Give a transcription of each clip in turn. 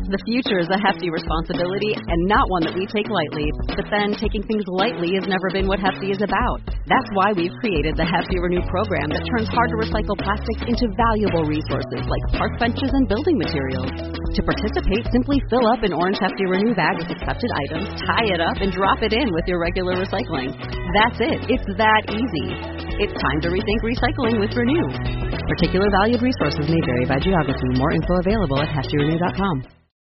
The future is a hefty responsibility and not one that we take lightly. But then taking things lightly has never been what Hefty is about. That's why we've created the Hefty Renew program that turns hard-to-recycle plastics into valuable resources like park benches and building materials. To participate, simply fill up an orange Hefty Renew bag with accepted items, tie it up, and drop it in with your regular recycling. That's it. It's that easy. It's time to rethink recycling with Renew. Particular valued resources may vary by geography. More info available at heftyrenew.com.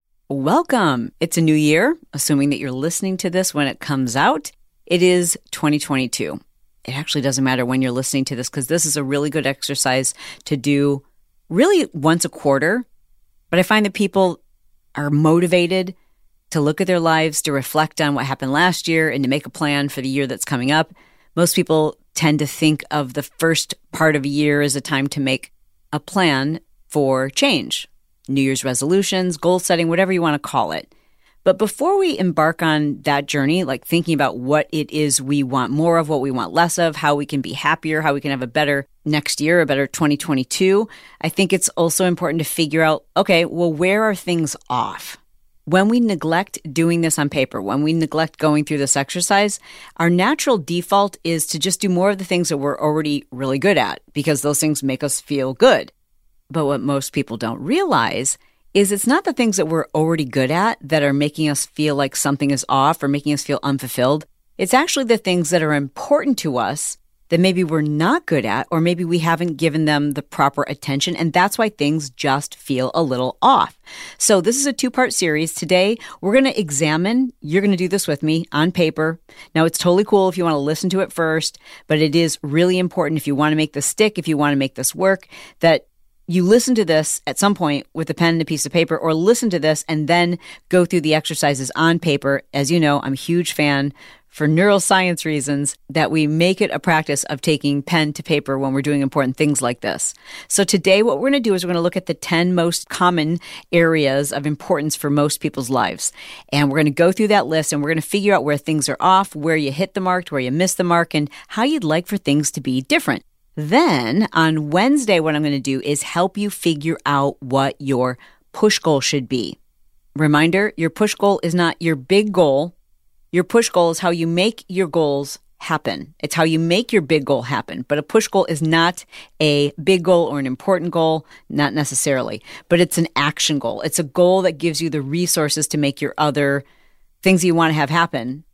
Welcome. It's a new year, assuming that you're listening to this when it comes out. It is 2022. It actually doesn't matter when you're listening to this because this is a really good exercise to do really once a quarter. But I find that people are motivated to look at their lives, to reflect on what happened last year, and to make a plan for the year that's coming up. Most people tend to think of the first part of a year as a time to make a plan for change. New Year's resolutions, goal setting, whatever you want to call it. But before we embark on that journey, like thinking about what it is we want more of, what we want less of, how we can be happier, how we can have a better next year, a better 2022, I think it's also important to figure out, okay, well, where are things off? When we neglect doing this on paper, when we neglect going through this exercise, our natural default is to just do more of the things that we're already really good at because those things make us feel good. But what most people don't realize is it's not the things that we're already good at that are making us feel like something is off or making us feel unfulfilled. It's actually the things that are important to us that maybe we're not good at, or maybe we haven't given them the proper attention. And that's why things just feel a little off. So this is a two-part series. Today, we're going to examine, you're going to do this with me on paper. Now, it's totally cool if you want to listen to it first, but it is really important if you want to make this stick, if you want to make this work, that you listen to this at some point with a pen and a piece of paper, or listen to this and then go through the exercises on paper. As you know, I'm a huge fan for neuroscience reasons that we make it a practice of taking pen to paper when we're doing important things like this. So today what we're going to do is we're going to look at the 10 most common areas of importance for most people's lives. And we're going to go through that list and we're going to figure out where things are off, where you hit the mark, where you missed the mark, and how you'd like for things to be different. Then on Wednesday, what I'm going to do is help you figure out what your push goal should be. Reminder, your push goal is not your big goal. Your push goal is how you make your goals happen. It's how you make your big goal happen. But a push goal is not a big goal or an important goal, not necessarily. But it's an action goal. It's a goal that gives you the resources to make your other things you want to have happen.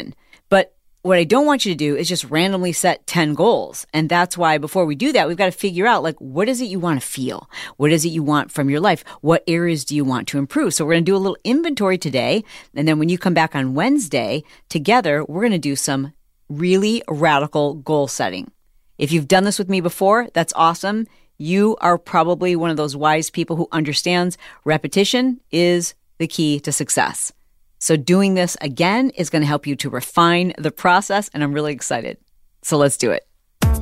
But what I don't want you to do is just randomly set 10 goals. And that's why before we do that, we've got to figure out, like, what is it you want to feel? What is it you want from your life? What areas do you want to improve? So we're going to do a little inventory today. And then when you come back on Wednesday, together, we're going to do some really radical goal setting. If you've done this with me before, that's awesome. You are probably one of those wise people who understands repetition is the key to success. So doing this again is going to help you to refine the process, and I'm really excited. So let's do it.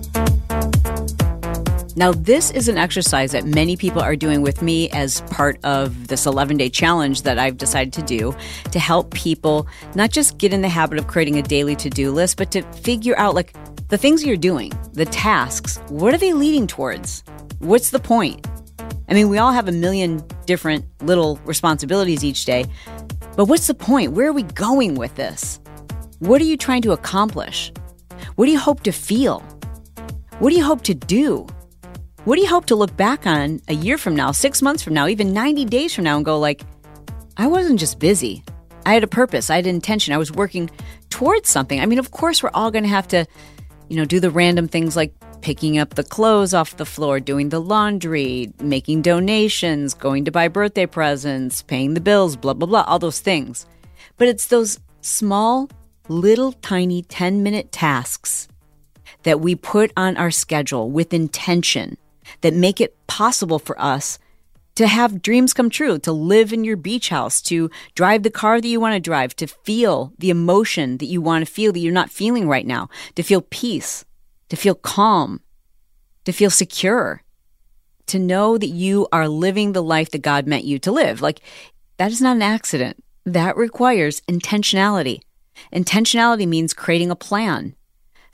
Now, this is an exercise that many people are doing with me as part of this 11-day challenge that I've decided to do to help people not just get in the habit of creating a daily to-do list, but to figure out, like, the things you're doing, the tasks, what are they leading towards? What's the point? I mean, we all have a million different little responsibilities each day. But what's the point? Where are we going with this? What are you trying to accomplish? What do you hope to feel? What do you hope to do? What do you hope to look back on a year from now, 6 months from now, even 90 days from now and go like, I wasn't just busy. I had a purpose. I had an intention. I was working towards something. I mean, of course, we're all going to have to, do the random things like picking up the clothes off the floor, doing the laundry, making donations, going to buy birthday presents, paying the bills, blah, blah, blah, all those things. But it's those small, little, tiny 10-minute tasks that we put on our schedule with intention that make it possible for us to have dreams come true, to live in your beach house, to drive the car that you want to drive, to feel the emotion that you want to feel that you're not feeling right now, to feel peace, to feel calm, to feel secure, to know that you are living the life that God meant you to live. Like, that is not an accident. That requires intentionality. Intentionality means creating a plan.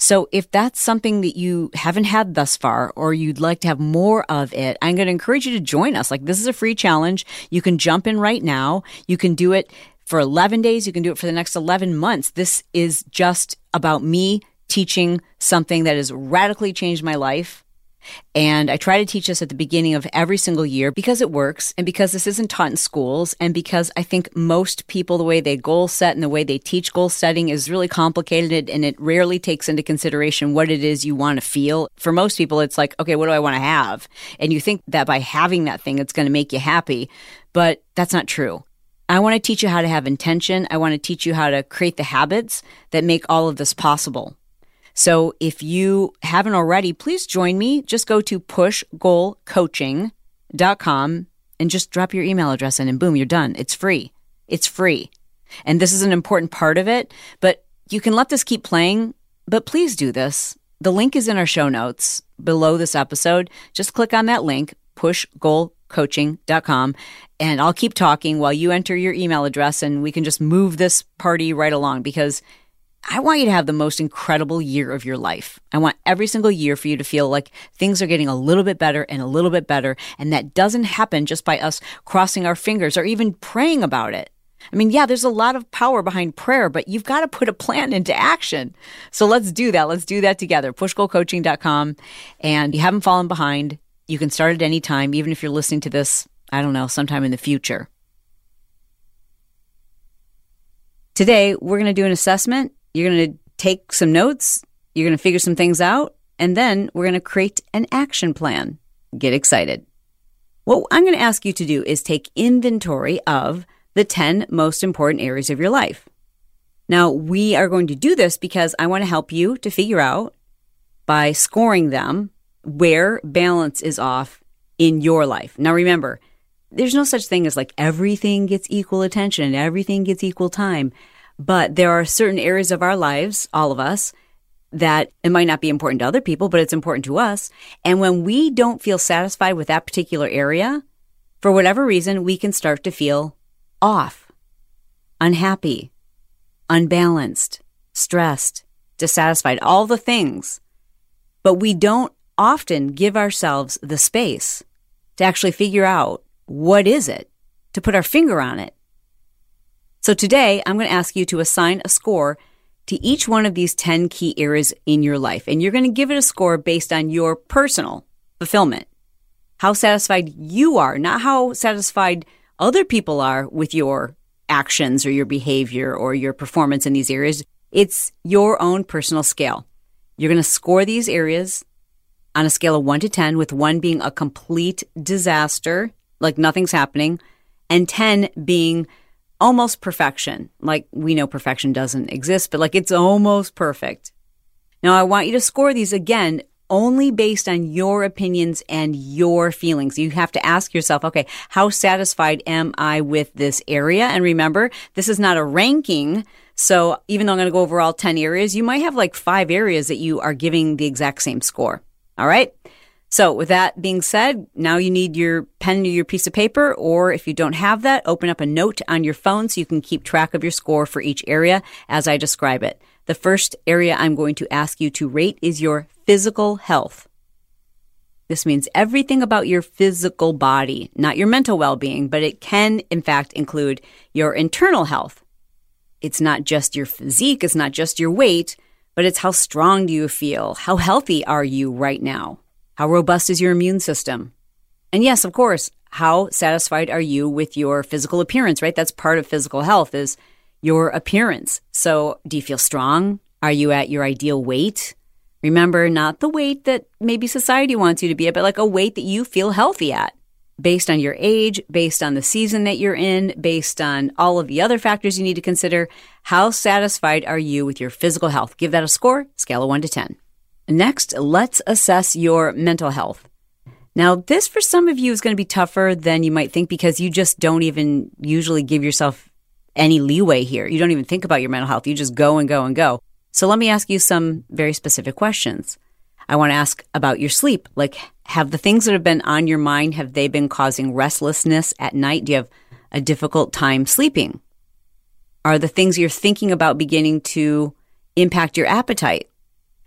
So if that's something that you haven't had thus far, or you'd like to have more of it, I'm going to encourage you to join us. Like, this is a free challenge. You can jump in right now. You can do it for 11 days. You can do it for the next 11 months. This is just about me teaching something that has radically changed my life. And I try to teach this at the beginning of every single year because it works, and because this isn't taught in schools, and because I think most people, the way they goal set and the way they teach goal setting is really complicated, and it rarely takes into consideration what it is you want to feel. For most people, it's like, okay, what do I want to have? And you think that by having that thing, it's going to make you happy, but that's not true. I want to teach you how to have intention. I want to teach you how to create the habits that make all of this possible. So if you haven't already, please join me. Just go to pushgoalcoaching.com and just drop your email address in, and boom, you're done. It's free. It's free. And this is an important part of it, but you can let this keep playing, but please do this. The link is in our show notes below this episode. Just click on that link, pushgoalcoaching.com, and I'll keep talking while you enter your email address, and we can just move this party right along, because I want you to have the most incredible year of your life. I want every single year for you to feel like things are getting a little bit better and a little bit better. And that doesn't happen just by us crossing our fingers or even praying about it. I mean, yeah, there's a lot of power behind prayer, but you've got to put a plan into action. So let's do that. Let's do that together. Pushgoalcoaching.com. And you haven't fallen behind. You can start at any time, even if you're listening to this, I don't know, sometime in the future. Today, we're going to do an assessment. You're going to take some notes, you're going to figure some things out, and then we're going to create an action plan. Get excited. What I'm going to ask you to do is take inventory of the 10 most important areas of your life. Now, we are going to do this because I want to help you to figure out, by scoring them, where balance is off in your life. Now, remember, there's no such thing as like everything gets equal attention and everything gets equal time. But there are certain areas of our lives, all of us, that it might not be important to other people, but it's important to us. And when we don't feel satisfied with that particular area, for whatever reason, we can start to feel off, unhappy, unbalanced, stressed, dissatisfied, all the things. But we don't often give ourselves the space to actually figure out what is it, to put our finger on it. So today, I'm going to ask you to assign a score to each one of these 10 key areas in your life. And you're going to give it a score based on your personal fulfillment, how satisfied you are, not how satisfied other people are with your actions or your behavior or your performance in these areas. It's your own personal scale. You're going to score these areas on a scale of 1 to 10, with 1 being a complete disaster, like nothing's happening, and 10 being almost perfection. Like, we know perfection doesn't exist, but like it's almost perfect. Now, I want you to score these again only based on your opinions and your feelings. You have to ask yourself, okay, how satisfied am I with this area? And remember, this is not a ranking. So even though I'm going to go over all 10 areas, you might have like 5 areas that you are giving the exact same score. All right? So with that being said, now you need your pen or your piece of paper, or if you don't have that, open up a note on your phone so you can keep track of your score for each area as I describe it. The first area I'm going to ask you to rate is your physical health. This means everything about your physical body, not your mental well-being, but it can, in fact, include your internal health. It's not just your physique, it's not just your weight, but it's how strong do you feel? How healthy are you right now? How robust is your immune system? And yes, of course, how satisfied are you with your physical appearance, right? That's part of physical health, is your appearance. So do you feel strong? Are you at your ideal weight? Remember, not the weight that maybe society wants you to be at, but like a weight that you feel healthy at, based on your age, based on the season that you're in, based on all of the other factors you need to consider. How satisfied are you with your physical health? Give that a score, scale of 1 to 10. Next, let's assess your mental health. Now, this for some of you is going to be tougher than you might think, because you just don't even usually give yourself any leeway here. You don't even think about your mental health. You just go and go and go. So let me ask you some very specific questions. I want to ask about your sleep. Like, have the things that have been on your mind, have they been causing restlessness at night? Do you have a difficult time sleeping? Are the things you're thinking about beginning to impact your appetite?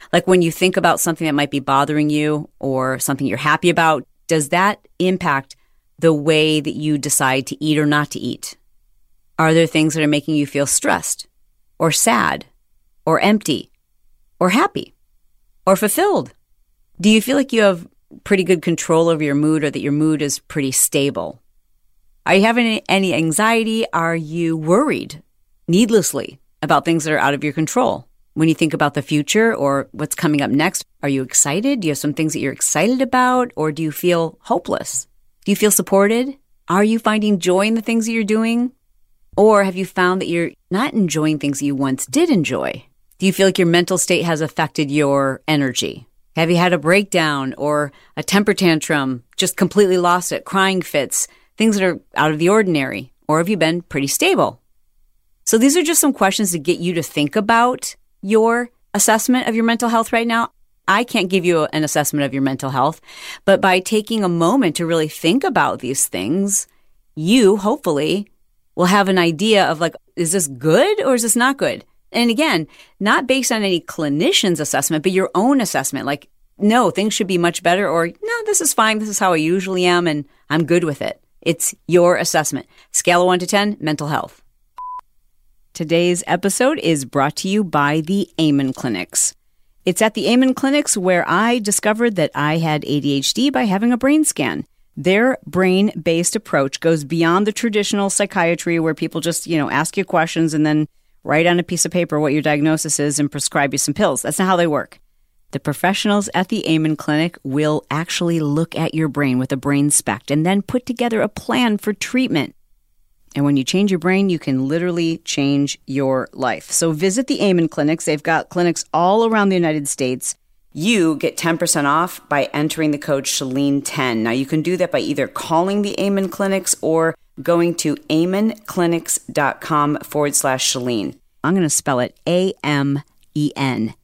Like when you think about something that might be bothering you or something you're happy about, does that impact the way that you decide to eat or not to eat? Are there things that are making you feel stressed or sad or empty or happy or fulfilled? Do you feel like you have pretty good control over your mood or that your mood is pretty stable? Are you having any anxiety? Are you worried needlessly about things that are out of your control? When you think about the future or what's coming up next, are you excited? Do you have some things that you're excited about, or do you feel hopeless? Do you feel supported? Are you finding joy in the things that you're doing? Or have you found that you're not enjoying things that you once did enjoy? Do you feel like your mental state has affected your energy? Have you had a breakdown or a temper tantrum, just completely lost it, crying fits, things that are out of the ordinary? Or have you been pretty stable? So these are just some questions to get you to think about your assessment of your mental health right now. I can't give you an assessment of your mental health, but by taking a moment to really think about these things, you hopefully will have an idea of like, is this good or is this not good? And again, not based on any clinician's assessment, but your own assessment. Like, no, things should be much better, or no, this is fine. This is how I usually am, and I'm good with it. It's your assessment. Scale of 1 to 10, mental health. Today's episode is brought to you by the Amen Clinics. It's at the Amen Clinics where I discovered that I had ADHD by having a brain scan. Their brain-based approach goes beyond the traditional psychiatry where people just, ask you questions and then write on a piece of paper what your diagnosis is and prescribe you some pills. That's not how they work. The professionals at the Amen Clinic will actually look at your brain with a brain spect and then put together a plan for treatment. And when you change your brain, you can literally change your life. So visit the Amen Clinics. They've got clinics all around the United States. You get 10% off by entering the code Chalene10. Now, you can do that by either calling the Amen Clinics or going to amenclinics.com/Chalene. I'm going to spell it AMEN,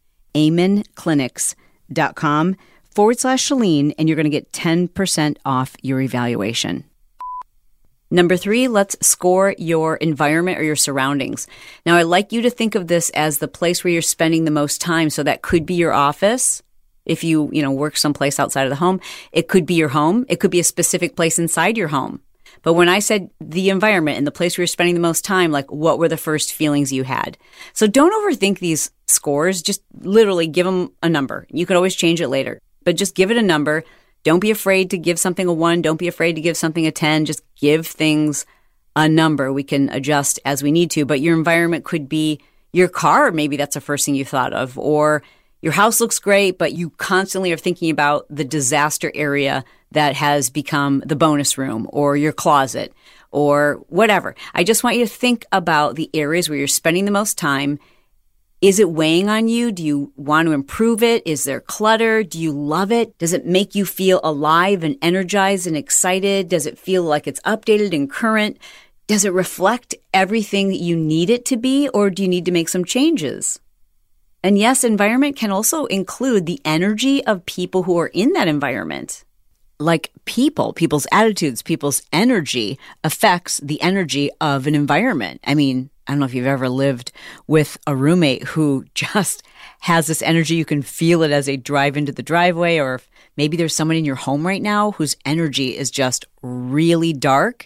amenclinics.com/Chalene, and you're going to get 10% off your evaluation. Number 3, let's score your environment or your surroundings. Now, I'd like you to think of this as the place where you're spending the most time. So that could be your office. If you work someplace outside of the home, it could be your home. It could be a specific place inside your home. But when I said the environment and the place where you're spending the most time, like what were the first feelings you had? So don't overthink these scores. Just literally give them a number. You could always change it later, but just give it a number. Don't be afraid to give something a 1. Don't be afraid to give something a 10. Just give things a number. We can adjust as we need to, but your environment could be your car. Maybe that's the first thing you thought of. Or your house looks great, but you constantly are thinking about the disaster area that has become the bonus room or your closet or whatever. I just want you to think about the areas where you're spending the most time. Is it weighing on you? Do you want to improve it? Is there clutter? Do you love it? Does it make you feel alive and energized and excited? Does it feel like it's updated and current? Does it reflect everything that you need it to be, or do you need to make some changes? And yes, environment can also include the energy of people who are in that environment. Like people's attitudes, people's energy affects the energy of an environment. I mean, I don't know if you've ever lived with a roommate who just has this energy. You can feel it as they drive into the driveway, or if maybe there's someone in your home right now whose energy is just really dark,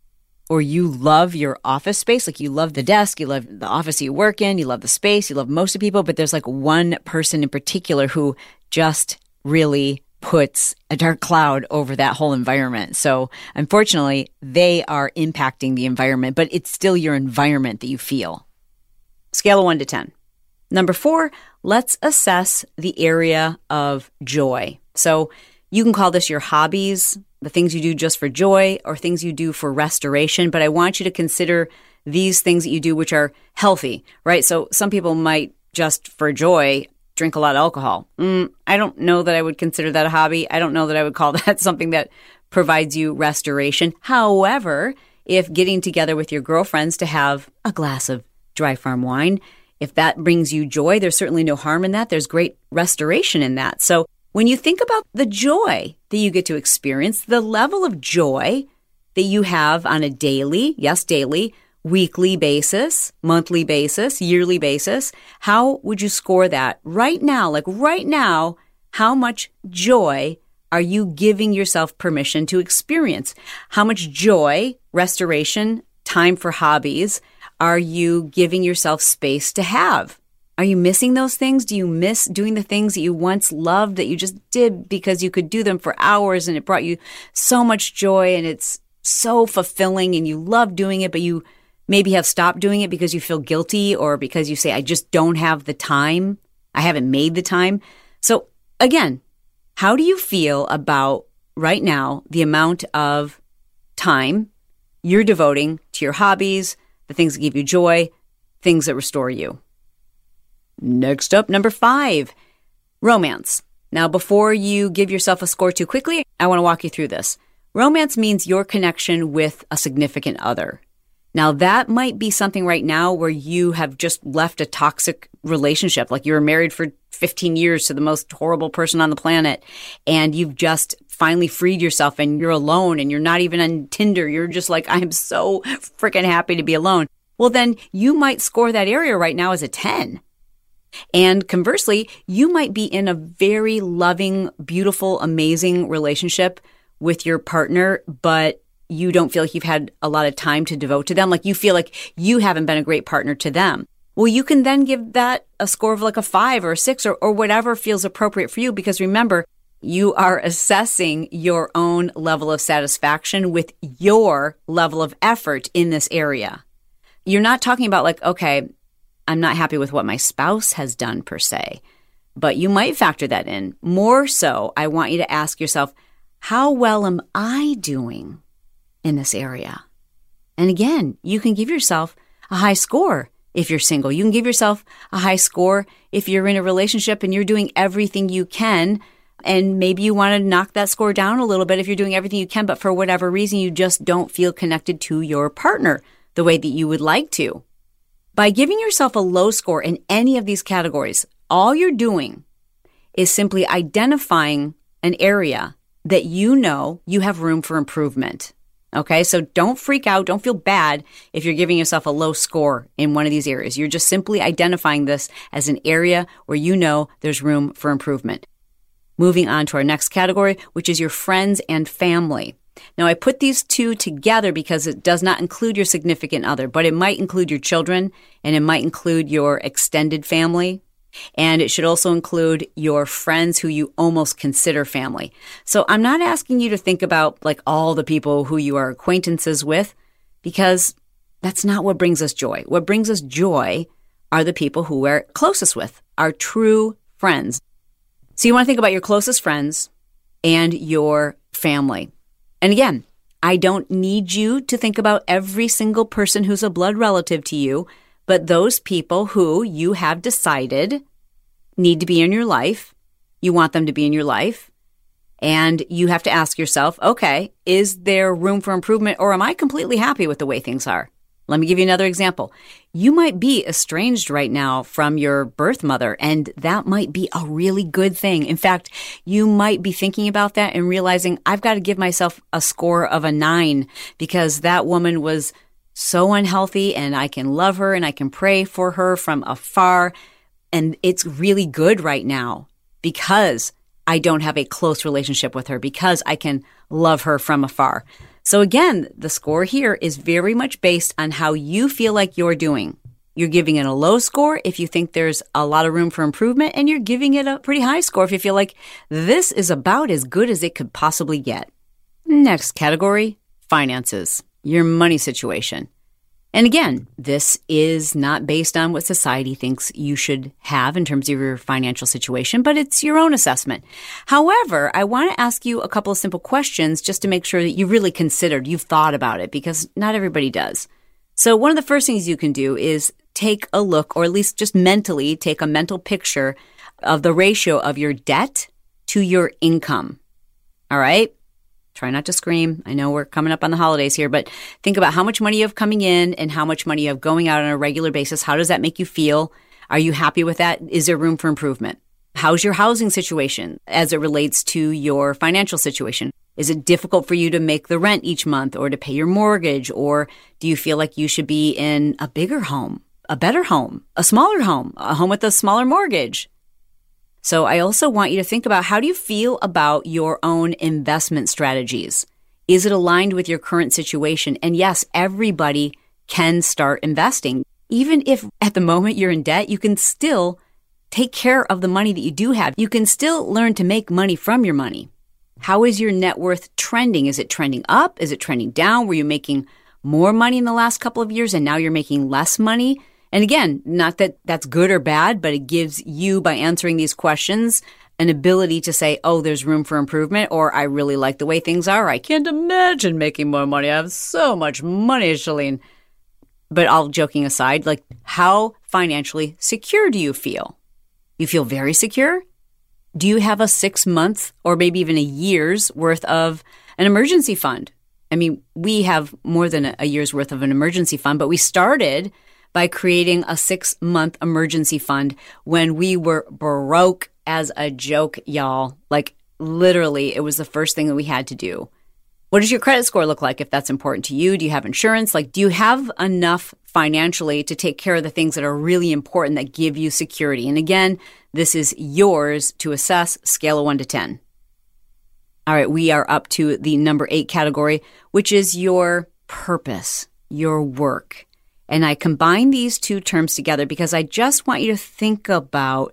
or you love your office space, like you love the desk, you love the office you work in, you love the space, you love most of people, but there's like one person in particular who just really puts a dark cloud over that whole environment. So unfortunately, they are impacting the environment, but it's still your environment that you feel. Scale of 1 to 10. Number 4, let's assess the area of joy. So you can call this your hobbies, the things you do just for joy, or things you do for restoration. But I want you to consider these things that you do which are healthy, right? So some people might just for joy drink a lot of alcohol. I don't know that I would consider that a hobby. I don't know that I would call that something that provides you restoration. However, if getting together with your girlfriends to have a glass of dry farm wine, if that brings you joy, there's certainly no harm in that. There's great restoration in that. So when you think about the joy that you get to experience, the level of joy that you have on a daily, yes, daily, weekly basis, monthly basis, yearly basis, how would you score that right now? Like right now, how much joy are you giving yourself permission to experience? How much joy, restoration, time for hobbies are you giving yourself space to have? Are you missing those things? Do you miss doing the things that you once loved that you just did because you could do them for hours and it brought you so much joy and it's so fulfilling and you love doing it, but you maybe have stopped doing it because you feel guilty or because you say, I just don't have the time. I haven't made the time. So again, how do you feel about right now the amount of time you're devoting to your hobbies, the things that give you joy, things that restore you? Next up, number 5, romance. Now, before you give yourself a score too quickly, I want to walk you through this. Romance means your connection with a significant other. Now, that might be something right now where you have just left a toxic relationship, like you were married for 15 years to the most horrible person on the planet, and you've just finally freed yourself and you're alone and you're not even on Tinder. You're just like, I'm so freaking happy to be alone. Well, then you might score that area right now as a 10. And conversely, you might be in a very loving, beautiful, amazing relationship with your partner, but you don't feel like you've had a lot of time to devote to them. Like you feel like you haven't been a great partner to them. Well, you can then give that a score of like a 5 or a 6 or whatever feels appropriate for you. Because remember, you are assessing your own level of satisfaction with your level of effort in this area. You're not talking about like, okay, I'm not happy with what my spouse has done per se, but you might factor that in. More so, I want you to ask yourself, how well am I doing in this area? And again, you can give yourself a high score if you're single. You can give yourself a high score if you're in a relationship and you're doing everything you can. And maybe you want to knock that score down a little bit if you're doing everything you can, but for whatever reason, you just don't feel connected to your partner the way that you would like to. By giving yourself a low score in any of these categories, all you're doing is simply identifying an area that you know you have room for improvement. Okay, so don't freak out. Don't feel bad if you're giving yourself a low score in one of these areas. You're just simply identifying this as an area where you know there's room for improvement. Moving on to our next category, which is your friends and family. Now, I put these two together because it does not include your significant other, but it might include your children and it might include your extended family. And it should also include your friends who you almost consider family. So I'm not asking you to think about like all the people who you are acquaintances with, because that's not what brings us joy. What brings us joy are the people who we're closest with, our true friends. So you want to think about your closest friends and your family. And again, I don't need you to think about every single person who's a blood relative to you, but those people who you have decided need to be in your life. You want them to be in your life. And you have to ask yourself, okay, is there room for improvement or am I completely happy with the way things are? Let me give you another example. You might be estranged right now from your birth mother, and that might be a really good thing. In fact, you might be thinking about that and realizing I've got to give myself a score of a 9 because that woman was so unhealthy and I can love her and I can pray for her from afar. And it's really good right now because I don't have a close relationship with her, because I can love her from afar. So again, the score here is very much based on how you feel like you're doing. You're giving it a low score if you think there's a lot of room for improvement, and you're giving it a pretty high score if you feel like this is about as good as it could possibly get. Next category, finances, your money situation. And again, this is not based on what society thinks you should have in terms of your financial situation, but it's your own assessment. However, I want to ask you a couple of simple questions just to make sure that you really considered, you've thought about it, because not everybody does. So one of the first things you can do is take a look, or at least just mentally take a mental picture of the ratio of your debt to your income. All right? Try not to scream. I know we're coming up on the holidays here, but think about how much money you have coming in and how much money you have going out on a regular basis. How does that make you feel? Are you happy with that? Is there room for improvement? How's your housing situation as it relates to your financial situation? Is it difficult for you to make the rent each month or to pay your mortgage? Or do you feel like you should be in a bigger home, a better home, a smaller home, a home with a smaller mortgage? So I also want you to think about, how do you feel about your own investment strategies? Is it aligned with your current situation? And yes, everybody can start investing. Even if at the moment you're in debt, you can still take care of the money that you do have. You can still learn to make money from your money. How is your net worth trending? Is it trending up? Is it trending down? Were you making more money in the last couple of years and now you're making less money? And again, not that that's good or bad, but it gives you, by answering these questions, an ability to say, oh, there's room for improvement, or I really like the way things are. I can't imagine making more money. I have so much money, Chalene. But all joking aside, like, how financially secure do you feel? You feel very secure? Do you have a 6 month or maybe even a year's worth of an emergency fund? I mean, we have more than a year's worth of an emergency fund, but we started by creating a 6 month emergency fund when we were broke as a joke, y'all. Like, literally, it was the first thing that we had to do. What does your credit score look like if that's important to you? Do you have insurance? Like, do you have enough financially to take care of the things that are really important that give you security? And again, this is yours to assess, scale of 1 to 10. All right, we are up to the number 8 category, which is your purpose, your work. And I combine these two terms together because I just want you to think about,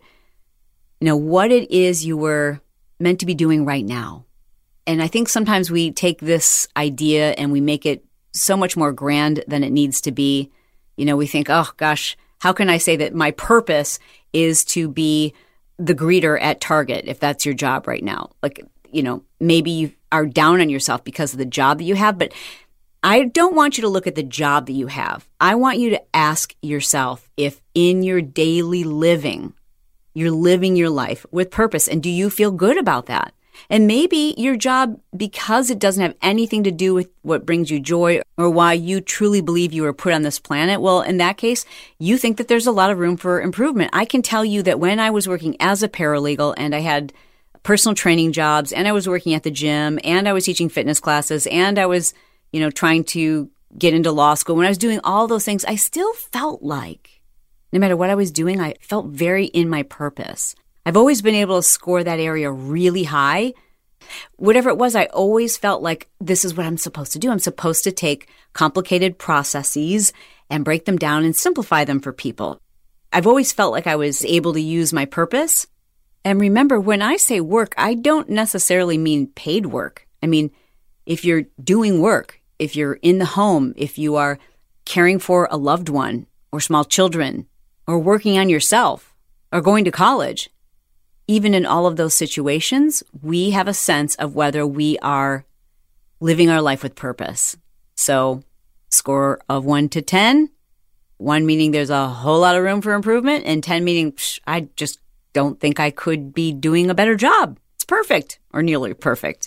what it is you were meant to be doing right now. And I think sometimes we take this idea and we make it so much more grand than it needs to be. We think, oh gosh, how can I say that my purpose is to be the greeter at Target if that's your job right now? Like, maybe you are down on yourself because of the job that you have, but I don't want you to look at the job that you have. I want you to ask yourself if in your daily living, you're living your life with purpose, and do you feel good about that? And maybe your job, because it doesn't have anything to do with what brings you joy or why you truly believe you were put on this planet, well, in that case, you think that there's a lot of room for improvement. I can tell you that when I was working as a paralegal and I had personal training jobs and I was working at the gym and I was teaching fitness classes and I was, trying to get into law school, when I was doing all those things, I still felt like no matter what I was doing, I felt very in my purpose. I've always been able to score that area really high. Whatever it was, I always felt like this is what I'm supposed to do. I'm supposed to take complicated processes and break them down and simplify them for people. I've always felt like I was able to use my purpose. And remember, when I say work, I don't necessarily mean paid work. I mean, if you're doing work, if you're in the home, if you are caring for a loved one or small children or working on yourself or going to college, even in all of those situations, we have a sense of whether we are living our life with purpose. So, score of 1 to 10, 1 meaning there's a whole lot of room for improvement, and 10 meaning I just don't think I could be doing a better job. It's perfect or nearly perfect.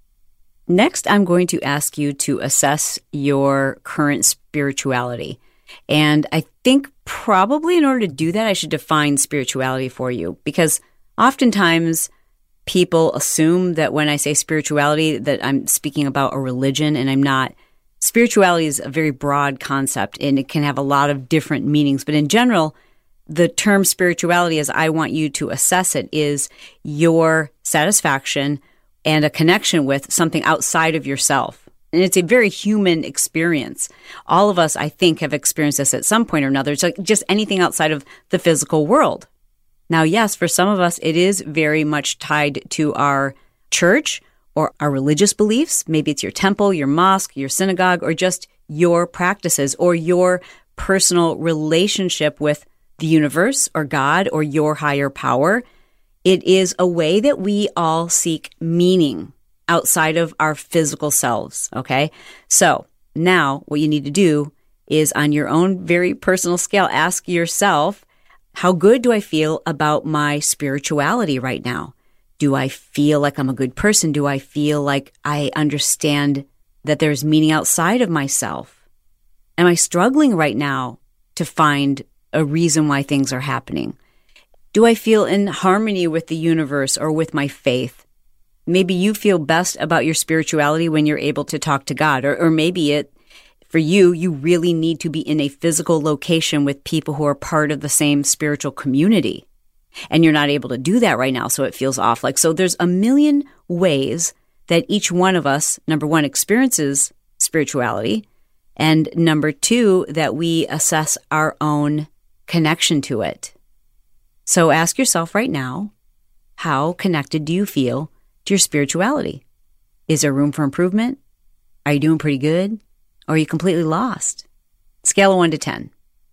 Next, I'm going to ask you to assess your current spirituality. And I think probably in order to do that, I should define spirituality for you, because oftentimes people assume that when I say spirituality that I'm speaking about a religion, and I'm not. Spirituality is a very broad concept and it can have a lot of different meanings. But in general, the term spirituality, as I want you to assess it, is your satisfaction and a connection with something outside of yourself. And it's a very human experience. All of us, I think, have experienced this at some point or another. It's like just anything outside of the physical world. Now, yes, for some of us, it is very much tied to our church or our religious beliefs. Maybe it's your temple, your mosque, your synagogue, or just your practices or your personal relationship with the universe or God or your higher power. It is a way that we all seek meaning outside of our physical selves, okay? So now what you need to do is, on your own very personal scale, ask yourself, how good do I feel about my spirituality right now? Do I feel like I'm a good person? Do I feel like I understand that there's meaning outside of myself? Am I struggling right now to find a reason why things are happening? Do I feel in harmony with the universe or with my faith? Maybe you feel best about your spirituality when you're able to talk to God, or maybe for you, you really need to be in a physical location with people who are part of the same spiritual community. And you're not able to do that right now, so it feels off. So there's a million ways that each one of us, number one, experiences spirituality, and number two, that we assess our own connection to it. So ask yourself right now, how connected do you feel to your spirituality? Is there room for improvement? Are you doing pretty good? Or are you completely lost? Scale of 1 to 10.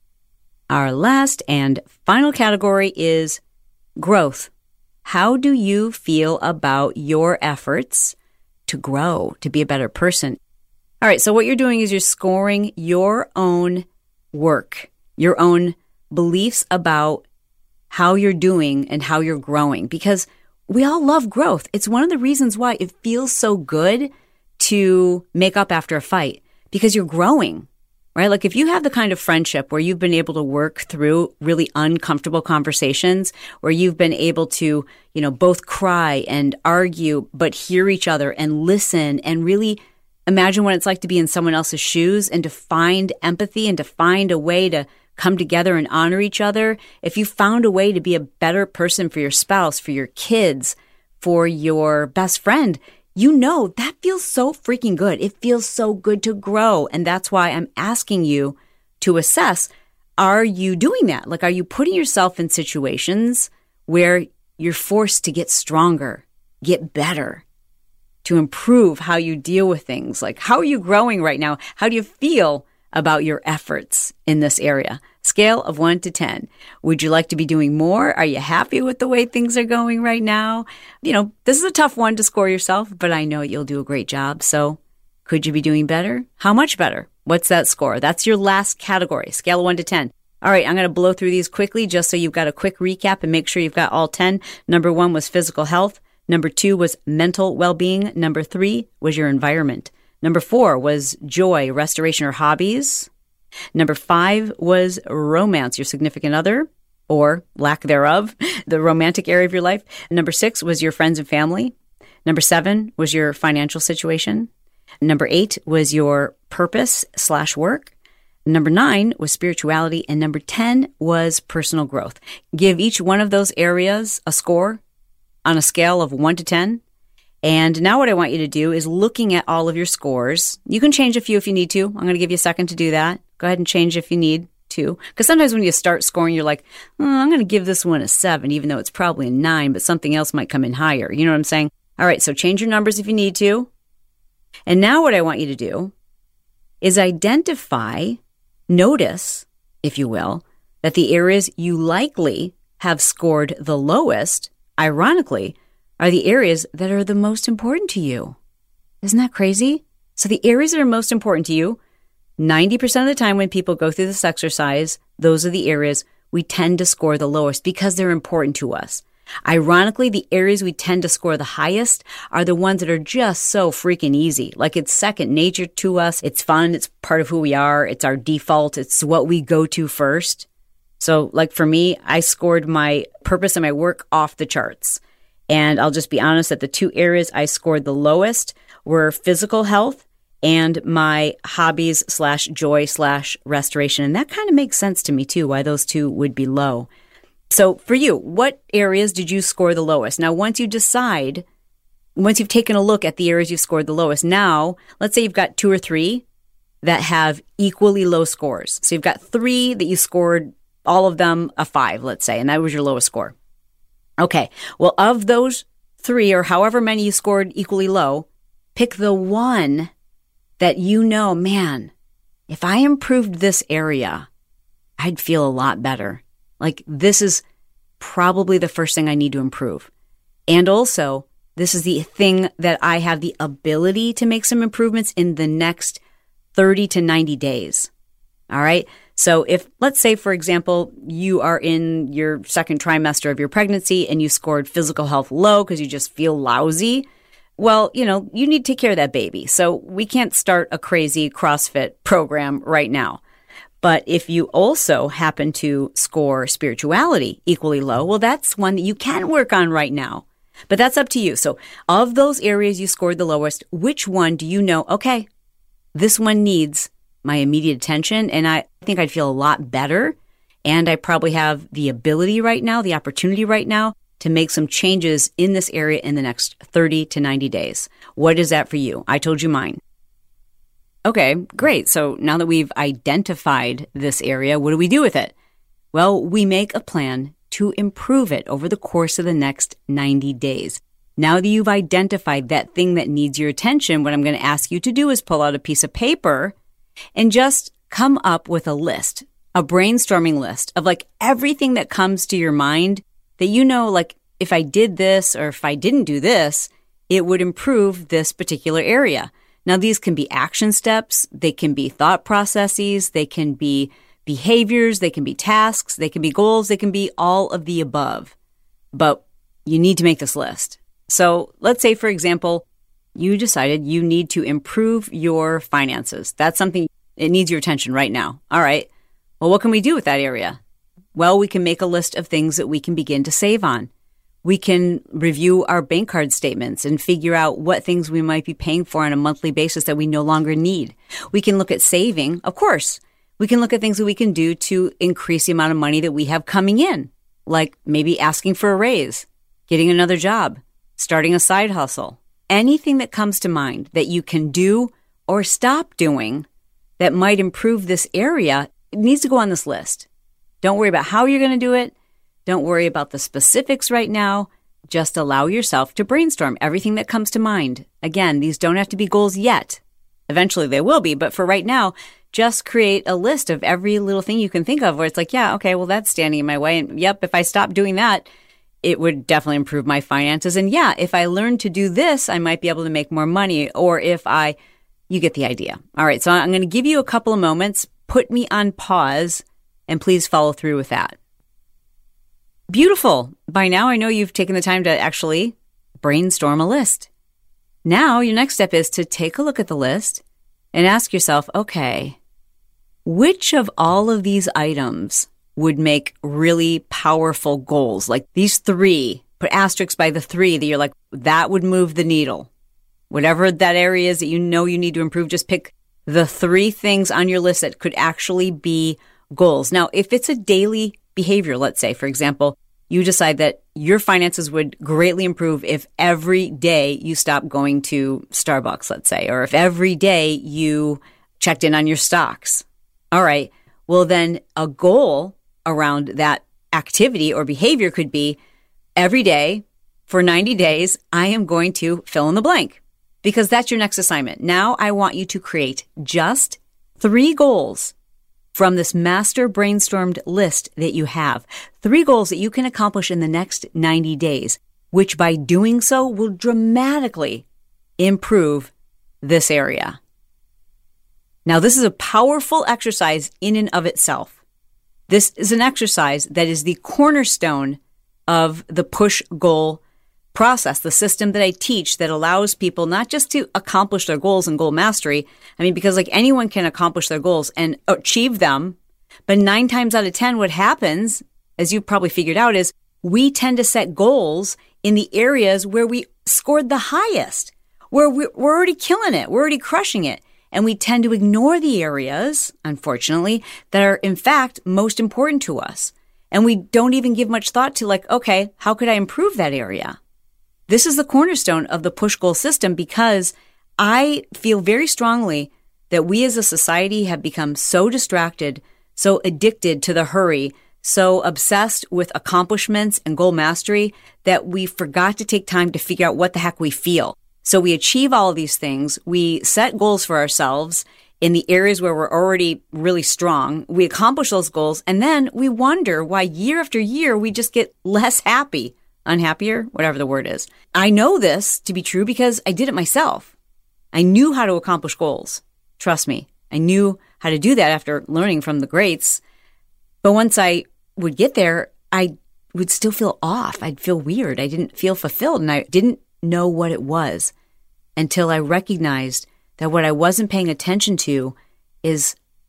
Our last and final category is growth. How do you feel about your efforts to grow, to be a better person? All right, so what you're doing is you're scoring your own work, your own beliefs about how you're doing and how you're growing, because we all love growth. It's one of the reasons why it feels so good to make up after a fight, because you're growing, right? If you have the kind of friendship where you've been able to work through really uncomfortable conversations, where you've been able to, both cry and argue, but hear each other and listen and really imagine what it's like to be in someone else's shoes and to find empathy and to find a way to come together and honor each other. If you found a way to be a better person for your spouse, for your kids, for your best friend, that feels so freaking good. It feels so good to grow. And that's why I'm asking you to assess, are you doing that? Are you putting yourself in situations where you're forced to get stronger, get better, to improve how you deal with things? How are you growing right now? How do you feel about your efforts in this area? Scale of 1 to 10. Would you like to be doing more? Are you happy with the way things are going right now? This is a tough one to score yourself, but I know you'll do a great job. So could you be doing better? How much better? What's that score? That's your last category, scale of 1 to 10. All right, I'm going to blow through these quickly just so you've got a quick recap and make sure you've got all 10. Number 1 was physical health. Number 2 was mental well-being. Number 3 was your environment. Number 4 was joy, restoration, or hobbies. Number 5 was romance, your significant other, or lack thereof, the romantic area of your life. Number 6 was your friends and family. Number 7 was your financial situation. Number 8 was your purpose/work. Number 9 was spirituality. And number 10 was personal growth. Give each one of those areas a score on a scale of 1 to 10. And now what I want you to do is looking at all of your scores. You can change a few if you need to. I'm going to give you a second to do that. Go ahead and change if you need to. Because sometimes when you start scoring, you're like, I'm going to give this one a 7, even though it's probably a 9, but something else might come in higher. You know what I'm saying? All right, so change your numbers if you need to. And now what I want you to do is notice, if you will, that the areas you likely have scored the lowest, ironically, are the areas that are the most important to you. Isn't that crazy? So the areas that are most important to you, 90% of the time when people go through this exercise, those are the areas we tend to score the lowest because they're important to us. Ironically, the areas we tend to score the highest are the ones that are just so freaking easy. It's second nature to us. It's fun. It's part of who we are. It's our default. It's what we go to first. So for me, I scored my purpose and my work off the charts. And I'll just be honest that the 2 areas I scored the lowest were physical health and my hobbies/joy/restoration. And that kind of makes sense to me too, why those 2 would be low. So for you, what areas did you score the lowest? Now, once you've taken a look at the areas you've scored the lowest, now let's say you've got 2 or 3 that have equally low scores. So you've got 3 that you scored, all of them a 5, let's say, and that was your lowest score. Okay, well, of those 3 or however many you scored equally low, pick the one that man, if I improved this area, I'd feel a lot better. This is probably the first thing I need to improve. And also, this is the thing that I have the ability to make some improvements in the next 30 to 90 days. All right? So if, let's say, for example, you are in your second trimester of your pregnancy and you scored physical health low because you just feel lousy, well, you need to take care of that baby. So we can't start a crazy CrossFit program right now. But if you also happen to score spirituality equally low, well, that's one that you can work on right now. But that's up to you. So of those areas you scored the lowest, which one do you know, okay, this one needs my immediate attention, and I think I'd feel a lot better, and I probably have the ability right now, the opportunity right now, to make some changes in this area in the next 30 to 90 days. What is that for you? I told you mine. Okay, great. So now that we've identified this area, what do we do with it? Well, we make a plan to improve it over the course of the next 90 days. Now that you've identified that thing that needs your attention, what I'm going to ask you to do is pull out a piece of paper and just come up with a list, a brainstorming list of like everything that comes to your mind that you know, like if I did this or if I didn't do this, it would improve this particular area. Now, these can be action steps, they can be thought processes, they can be behaviors, they can be tasks, they can be goals, they can be all of the above. But you need to make this list. So let's say, for example, you decided you need to improve your finances. That's something, it needs your attention right now. All right. Well, what can we do with that area? Well, we can make a list of things that we can begin to save on. We can review our bank card statements and figure out what things we might be paying for on a monthly basis that we no longer need. We can look at saving, of course. We can look at things that we can do to increase the amount of money that we have coming in, like maybe asking for a raise, getting another job, starting a side hustle. Anything that comes to mind that you can do or stop doing that might improve this area, it needs to go on this list. Don't worry about how you're going to do it. Don't worry about the specifics right now. Just allow yourself to brainstorm everything that comes to mind. Again, these don't have to be goals yet. Eventually they will be, but for right now, just create a list of every little thing you can think of where it's like, yeah, okay, well, that's standing in my way. And yep, if I stop doing that, it would definitely improve my finances. And yeah, if I learn to do this, I might be able to make more money. Or you get the idea. All right, so I'm going to give you a couple of moments. Put me on pause and please follow through with that. Beautiful. By now, I know you've taken the time to actually brainstorm a list. Now, your next step is to take a look at the list and ask yourself, okay, which of all of these items would make really powerful goals? Like these three, put asterisks by the three that you're like, that would move the needle. Whatever that area is that you know you need to improve, just pick the three things on your list that could actually be goals. Now, if it's a daily behavior, let's say, for example, you decide that your finances would greatly improve if every day you stop going to Starbucks, let's say, or if every day you checked in on your stocks. All right. Well, then a goal around that activity or behavior could be every day for 90 days, I am going to fill in the blank because that's your next assignment. Now I want you to create just 3 goals from this master brainstormed list that you have. 3 goals that you can accomplish in the next 90 days, which by doing so will dramatically improve this area. Now, this is a powerful exercise in and of itself. This is an exercise that is the cornerstone of the push goal process, the system that I teach that allows people not just to accomplish their goals and goal mastery. I mean, because like anyone can accomplish their goals and achieve them. But 9 times out of 10, what happens, as you've probably figured out, is we tend to set goals in the areas where we scored the highest, where we're already killing it. We're already crushing it. And we tend to ignore the areas, unfortunately, that are in fact most important to us. And we don't even give much thought to like, okay, how could I improve that area? This is the cornerstone of the push goal system because I feel very strongly that we as a society have become so distracted, so addicted to the hurry, so obsessed with accomplishments and goal mastery that we forgot to take time to figure out what the heck we feel. So we achieve all of these things. We set goals for ourselves in the areas where we're already really strong. We accomplish those goals, and then we wonder why year after year we just get less happy. Unhappier, whatever the word is. I know this to be true because I did it myself. I knew how to accomplish goals. Trust me, I knew how to do that after learning from the greats. But once I would get there, I would still feel off. I'd feel weird. I didn't feel fulfilled, and I didn't know what it was until I recognized that what I wasn't paying attention to is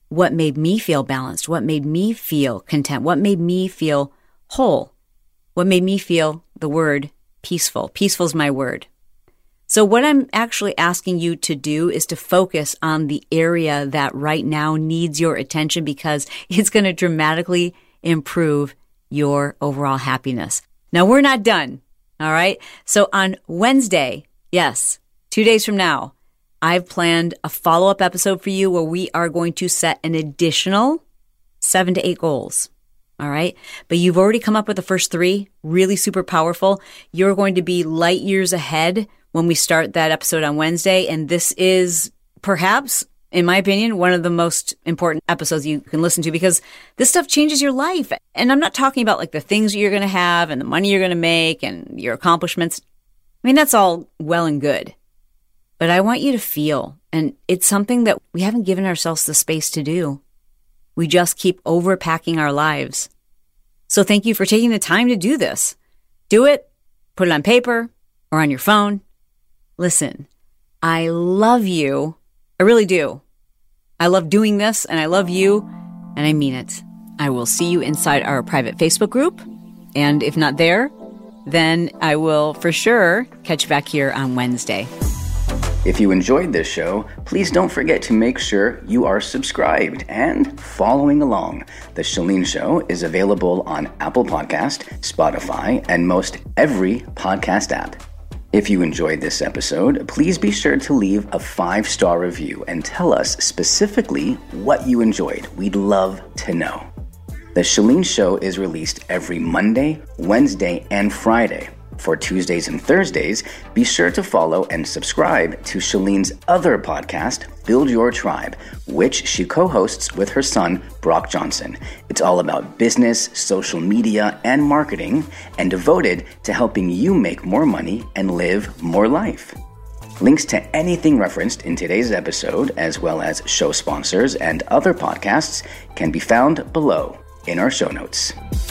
what made me feel balanced, what made me feel content, what made me feel whole, what made me feel the word peaceful. Peaceful is my word. So what I'm actually asking you to do is to focus on the area that right now needs your attention because it's going to dramatically improve your overall happiness. Now, we're not done, all right? So on Wednesday, yes, 2 days from now, I've planned a follow-up episode for you where we are going to set an additional 7 to 8 goals. All right. But you've already come up with the first 3, really super powerful. You're going to be light years ahead when we start that episode on Wednesday. And this is perhaps, in my opinion, one of the most important episodes you can listen to because this stuff changes your life. And I'm not talking about like the things you're going to have and the money you're going to make and your accomplishments. I mean, that's all well and good. But I want you to feel, and it's something that we haven't given ourselves the space to do. We just keep overpacking our lives. So thank you for taking the time to do this. Do it, put it on paper or on your phone. Listen, I love you. I really do. I love doing this and I love you and I mean it. I will see you inside our private Facebook group. And if not there, then I will for sure catch you back here on Wednesday. If you enjoyed this show, please don't forget to make sure you are subscribed and following along. The Chalene Show is available on Apple Podcast, Spotify, and most every podcast app. If you enjoyed this episode, please be sure to leave a 5-star review and tell us specifically what you enjoyed. We'd love to know. The Chalene Show is released every Monday, Wednesday, and Friday. For Tuesdays and Thursdays, be sure to follow and subscribe to Chalene's other podcast, Build Your Tribe, which she co-hosts with her son, Brock Johnson. It's all about business, social media, and marketing, and devoted to helping you make more money and live more life. Links to anything referenced in today's episode, as well as show sponsors and other podcasts, can be found below in our show notes.